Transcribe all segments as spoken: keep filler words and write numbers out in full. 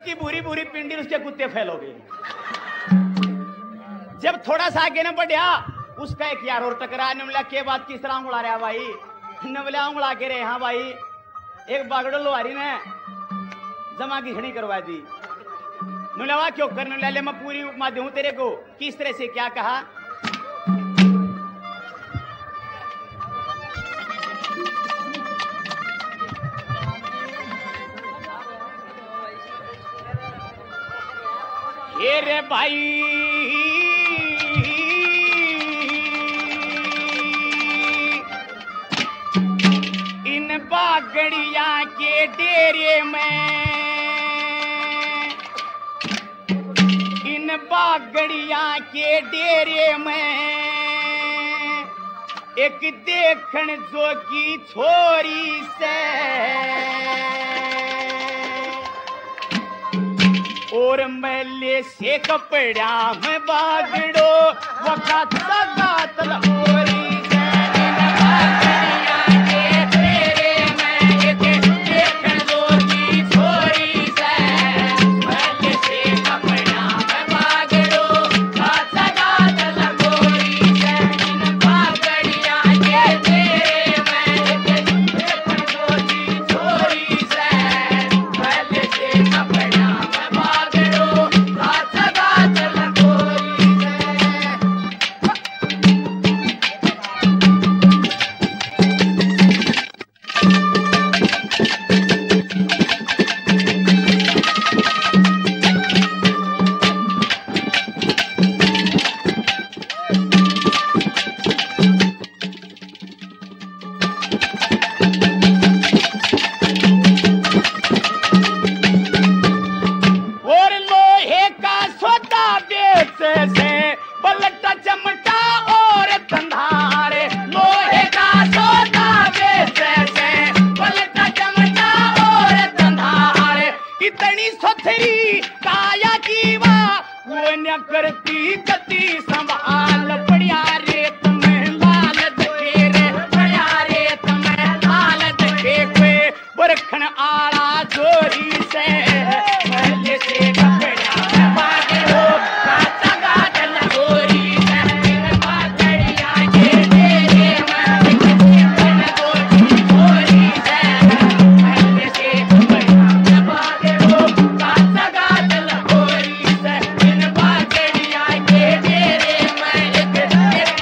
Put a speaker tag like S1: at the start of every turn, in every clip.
S1: की बुरी बुरी पिंडी उसके कुत्ते फैल हो गए। जब थोड़ा सा आगे न बढ़िया उसका एक यार और टकरा ने बोला के बात किस तरह उंगला रहा भाई न बोला उंगला के रहे हाँ भाई एक बागड़ो लोहारी ने जमा की खड़ी करवा दी नुलावा क्यों करने ले मैं पूरी उपमा दूं तेरे को किस तरह से क्या कहा ये रे भाई इन बागड़िया के डेरे में इन बागड़िया के डेरे में एक देखन जोगी छोरी से और मैले से कपड़ा में बागड़ो वक़्त सगात लहोरी करती कती संभाल बढ़िया रे तुम्हें लाल दे रे बढ़िया रे तुम्हें लाल दे कोई बरखन आला जोरी से पहले से कपड़ा बागड़ो काचा गाजल गोरी से बागड़िया के डेरे में देखन गोरी गोरी से पहले से कपड़ा बागड़ो काचा गाजल गोरी से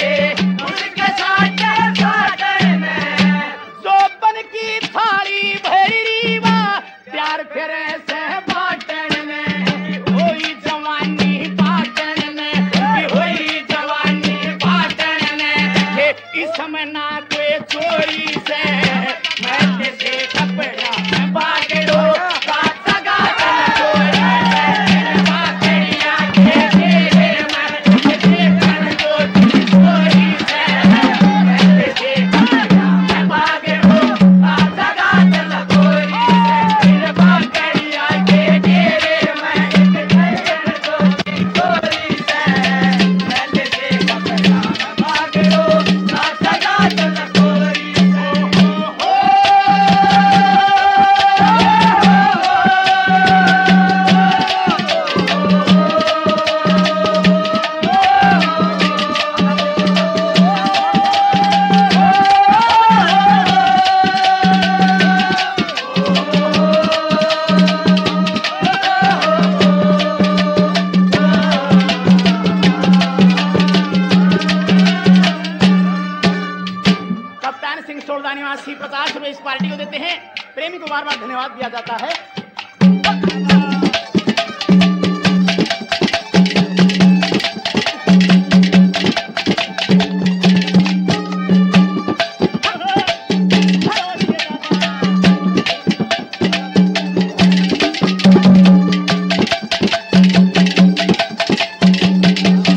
S1: निवासी पचास रुपए इस पार्टी को देते हैं। प्रेमी को बार बार धन्यवाद दिया जाता है।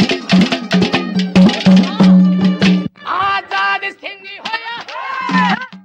S1: आजाद सिंह होया